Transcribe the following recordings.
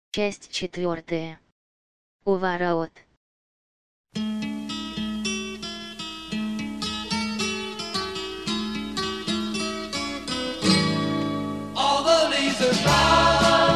Часть 4. У ворот. All the leaves are brown.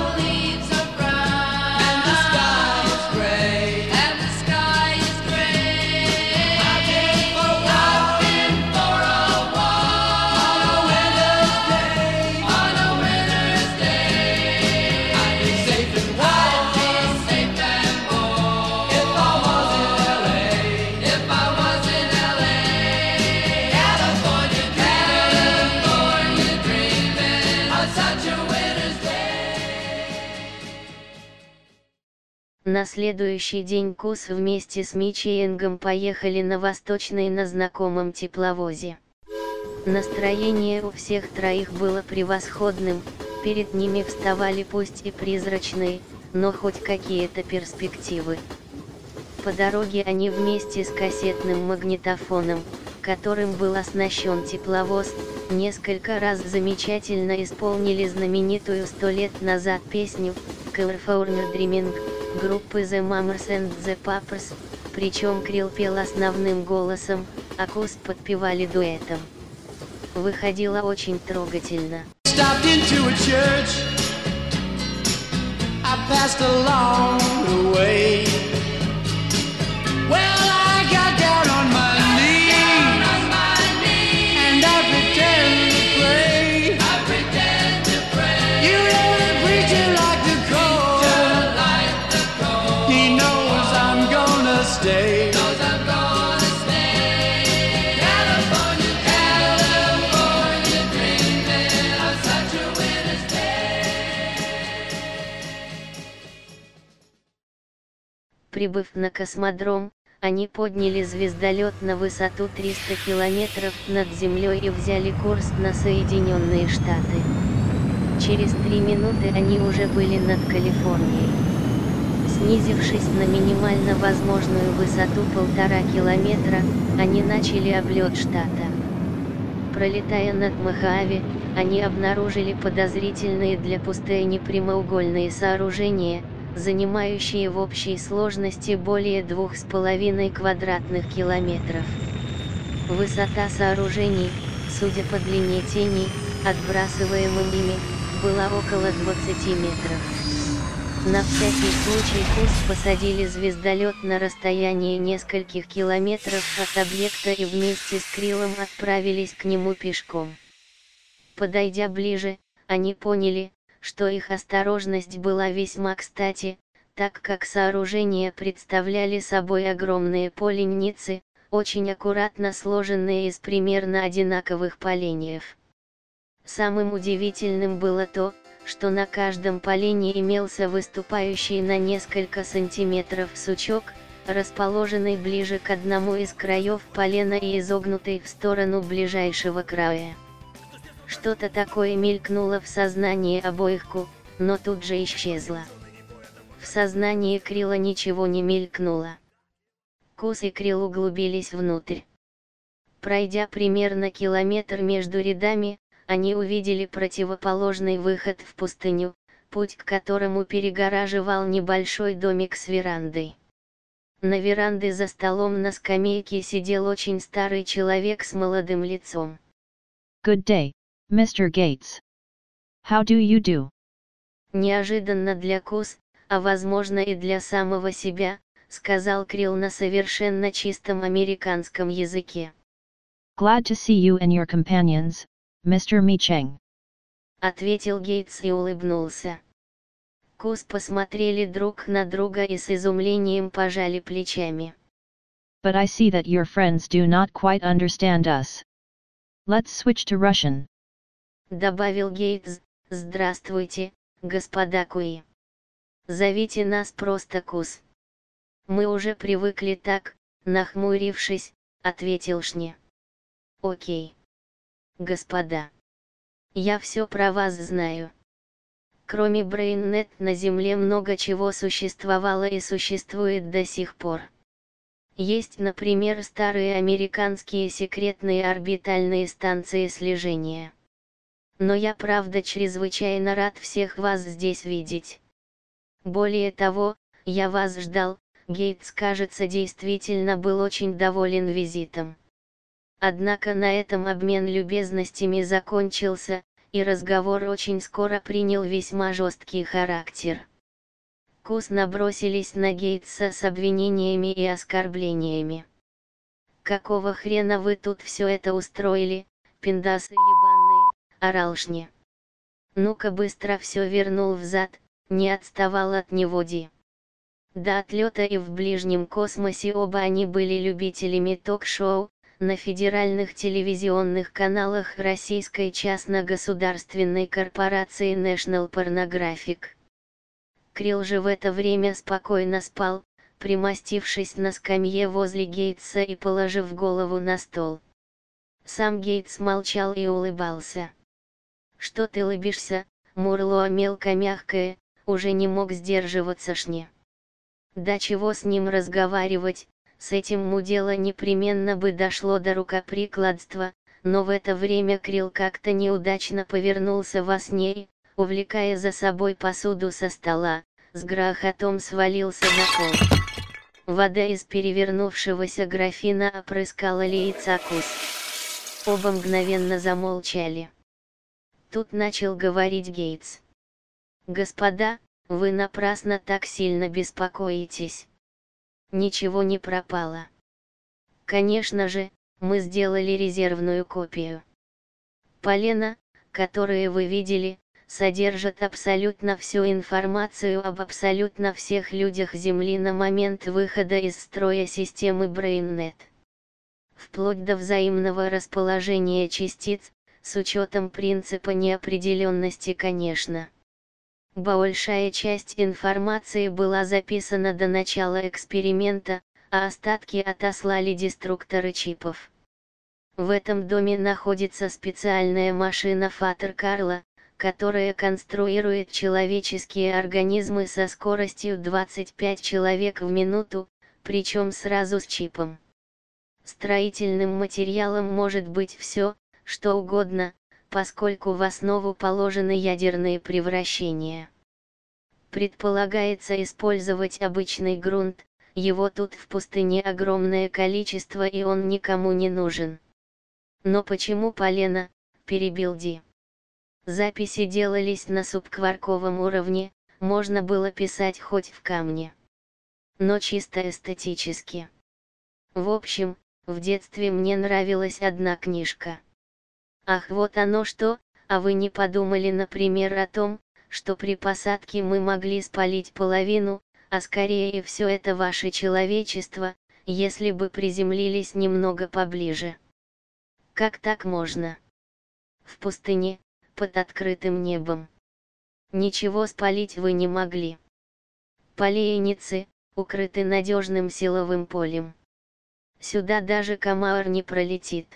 На следующий день Кус вместе с Мичи и Энгом поехали на Восточный на знакомом тепловозе. Настроение у всех троих было превосходным, перед ними вставали пусть и призрачные, но хоть какие-то перспективы. По дороге они вместе с кассетным магнитофоном, которым был оснащен тепловоз, несколько раз замечательно исполнили знаменитую 100 лет назад песню «California Dreaming» группы The Mamas and the Papas, причем Крил пел основным голосом, а Кус подпевали дуэтом. Выходило очень трогательно. Прибыв на космодром, они подняли звездолет на высоту 300 километров над землей и взяли курс на Соединенные Штаты. Через 3 минуты они уже были над Калифорнией. Снизившись на минимально возможную высоту 1,5 километра, они начали облет штата. Пролетая над Мохаве, они обнаружили подозрительные для пустыни прямоугольные сооружения, занимающие в общей сложности более 2,5 квадратных километров. Высота сооружений, судя по длине теней, отбрасываемым ими, была около 20 метров. На всякий случай Кус посадили звездолет на расстоянии нескольких километров от объекта и вместе с Крилом отправились к нему пешком. Подойдя ближе, они поняли, что их осторожность была весьма кстати, так как сооружения представляли собой огромные поленницы, очень аккуратно сложенные из примерно одинаковых поленьев. Самым удивительным было то, что на каждом полене имелся выступающий на несколько сантиметров сучок, расположенный ближе к одному из краев полена и изогнутый в сторону ближайшего края. Что-то такое мелькнуло в сознании обоих Ку, но тут же исчезло. В сознании Крила ничего не мелькнуло. Кус и Крил углубились внутрь. Пройдя примерно километр между рядами, они увидели противоположный выход в пустыню, путь к которому перегораживал небольшой домик с верандой. На веранде за столом на скамейке сидел очень старый человек с молодым лицом. Good day, Mr. Gates. How do you do? Неожиданно для Кус, а возможно и для самого себя, сказал Крил на совершенно чистом американском языке. Glad to see you and your companions, Mr. Micheng. Ответил Гейтс и улыбнулся. Кус посмотрели друг на друга и с изумлением пожали плечами. But I see that your friends do not quite understand us. Let's switch to Russian. Добавил Гейтс. Здравствуйте, господа Куи. Зовите нас просто Кус. Мы уже привыкли так, нахмурившись, ответил Шне. Окей. Господа. Я все про вас знаю. Кроме BrainNet на Земле много чего существовало и существует до сих пор. Есть, например, старые американские секретные орбитальные станции слежения. Но я правда чрезвычайно рад всех вас здесь видеть. Более того, я вас ждал. Гейтс, кажется, действительно был очень доволен визитом. Однако на этом обмен любезностями закончился, и разговор очень скоро принял весьма жесткий характер. Кус набросились на Гейтса с обвинениями и оскорблениями. «Какого хрена вы тут все это устроили, пиндасы ебаные?» — орал Шни. «Ну-ка быстро все вернул взад», — не отставал от него Ди. До отлета и в ближнем космосе оба они были любителями ток-шоу, на федеральных телевизионных каналах российской частно-государственной корпорации National Pornographic. Крилл же в это время спокойно спал, примостившись на скамье возле Гейтса и положив голову на стол. Сам Гейтс молчал и улыбался. «Что ты лыбишься, мурло мелко-мягкое?» — уже не мог сдерживаться Шни. Да чего с ним разговаривать, с этим мудело непременно бы дошло до рукоприкладства, но в это время Крилл как-то неудачно повернулся во сне и, увлекая за собой посуду со стола, с грохотом свалился на пол. Вода из перевернувшегося графина опрыскала лица Кус. Оба мгновенно замолчали. Тут начал говорить Гейтс. «Господа, вы напрасно так сильно беспокоитесь. Ничего не пропало. Конечно же, мы сделали резервную копию. Полена, которые вы видели, содержат абсолютно всю информацию об абсолютно всех людях Земли на момент выхода из строя системы BrainNet. Вплоть до взаимного расположения частиц, с учетом принципа неопределенности, конечно. Большая часть информации была записана до начала эксперимента, а остатки отослали деструкторы чипов. В этом доме находится специальная машина Фатер Карла, которая конструирует человеческие организмы со скоростью 25 человек в минуту, причем сразу с чипом. Строительным материалом может быть все, что угодно, поскольку в основу положены ядерные превращения. Предполагается использовать обычный грунт, его тут в пустыне огромное количество и он никому не нужен. «Но почему полено?» – перебил Ди. Записи делались на субкварковом уровне, можно было писать хоть в камне. Но чисто эстетически. В общем, в детстве мне нравилась одна книжка. Ах, вот оно что, а вы не подумали, например, о том, что при посадке мы могли спалить половину, а скорее и все это ваше человечество, если бы приземлились немного поближе? Как так можно? В пустыне, под открытым небом. Ничего спалить вы не могли. Поленницы, укрыты надежным силовым полем. Сюда даже комар не пролетит.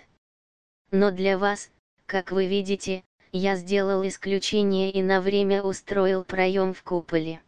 Но для вас, как вы видите, я сделал исключение и на время устроил проем в куполе.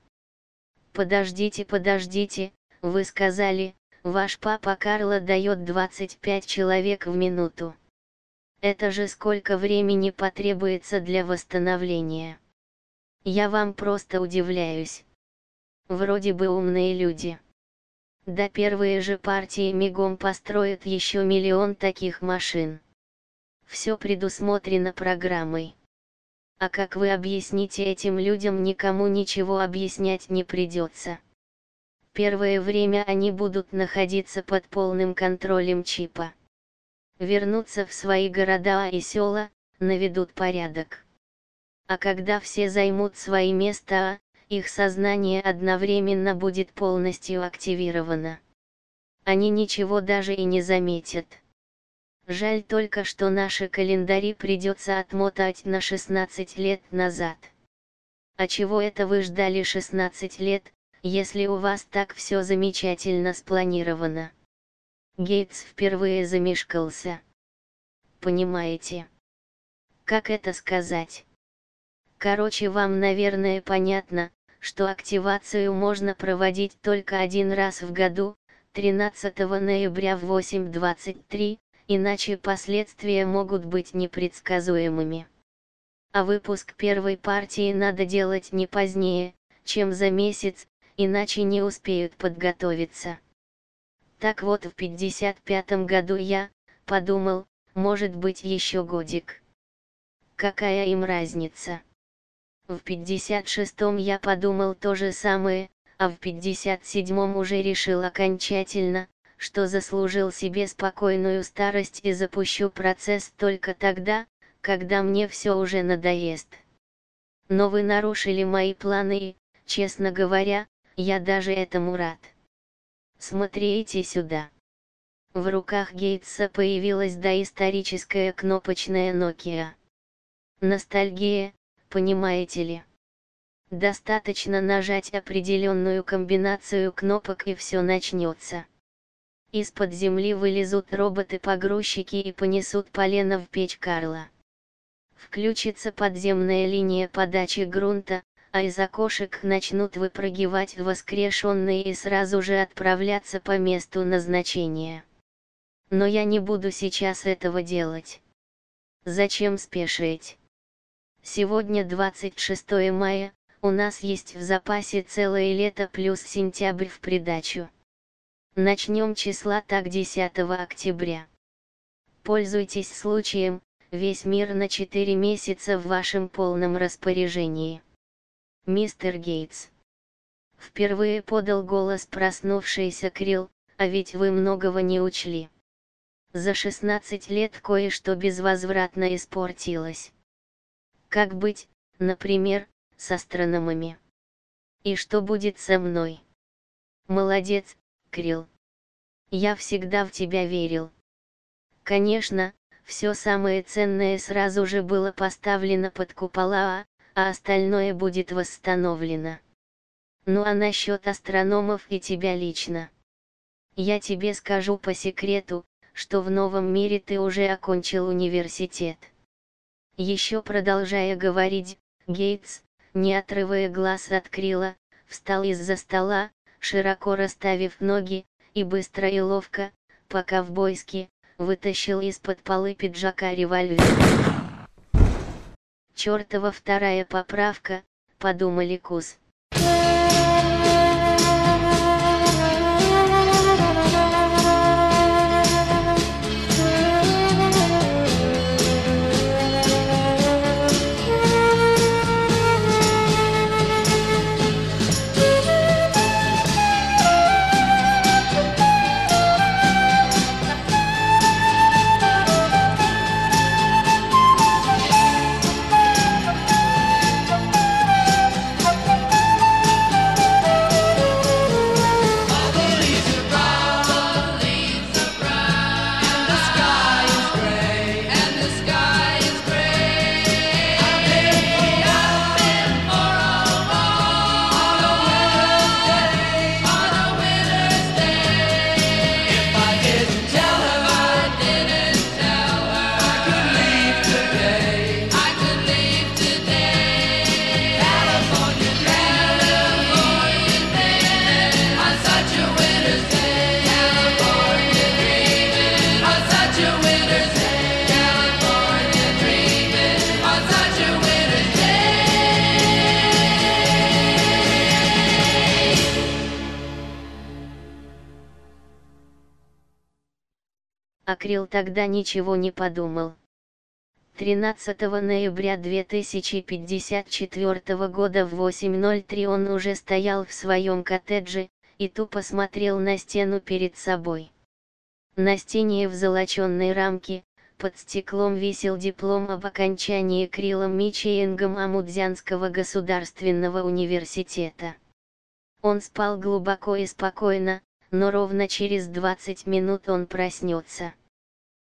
Подождите, вы сказали, ваш папа Карло дает 25 человек в минуту. Это же сколько времени потребуется для восстановления? Я вам просто удивляюсь. Вроде бы умные люди. Да первые же партии мигом построят еще миллион таких машин. Все предусмотрено программой. А как вы объясните этим людям, никому ничего объяснять не придется. Первое время они будут находиться под полным контролем чипа. Вернутся в свои города и села, наведут порядок. А когда все займут свои места, их сознание одновременно будет полностью активировано. Они ничего даже и не заметят. Жаль только, что наши календари придется отмотать на 16 лет назад. А чего это вы ждали 16 лет, если у вас так все замечательно спланировано? Гейтс впервые замешкался. Понимаете? Как это сказать? Короче, вам, наверное, понятно, что активацию можно проводить только один раз в году, 13 ноября в 8:23, иначе последствия могут быть непредсказуемыми. А выпуск первой партии надо делать не позднее, чем за месяц, иначе не успеют подготовиться. Так вот, в 55-м году я подумал, может быть еще годик. Какая им разница? В 56-м я подумал то же самое, а в 57-м уже решил окончательно, что заслужил себе спокойную старость и запущу процесс только тогда, когда мне все уже надоест. Но вы нарушили мои планы и, честно говоря, я даже этому рад. Смотрите сюда. В руках Гейтса появилась доисторическая кнопочная Nokia. Ностальгия, понимаете ли? Достаточно нажать определенную комбинацию кнопок и все начнется. Из-под земли вылезут роботы-погрузчики и понесут полено в печь Карла. Включится подземная линия подачи грунта, а из окошек начнут выпрыгивать воскрешенные и сразу же отправляться по месту назначения. Но я не буду сейчас этого делать. Зачем спешить? Сегодня 26 мая, у нас есть в запасе целое лето плюс сентябрь в придачу. Начнем числа так 10 октября. Пользуйтесь случаем, весь мир на 4 месяца в вашем полном распоряжении. Мистер Гейтс. Впервые подал голос проснувшийся Крилл, а ведь вы многого не учли. За 16 лет кое-что безвозвратно испортилось. Как быть, например, с астрономами? И что будет со мной? Молодец, Крилл. Я всегда в тебя верил. Конечно, все самое ценное сразу же было поставлено под купола, а остальное будет восстановлено. Ну а насчет астрономов и тебя лично? Я тебе скажу по секрету, что в новом мире ты уже окончил университет. Еще продолжая говорить, Гейтс, не отрывая глаз от Крилла, встал из-за стола, широко расставив ноги, и быстро и ловко, по-ковбойски, вытащил из-под полы пиджака револьвер. «Чёртова вторая поправка», — подумали Кус. А Крилл тогда ничего не подумал. 13 ноября 2054 года в 8:03 он уже стоял в своем коттедже, и тупо смотрел на стену перед собой. На стене в золоченной рамке, под стеклом висел диплом об окончании Криллом Мичиенгом Амудзянского государственного университета. Он спал глубоко и спокойно, но ровно через 20 минут он проснется.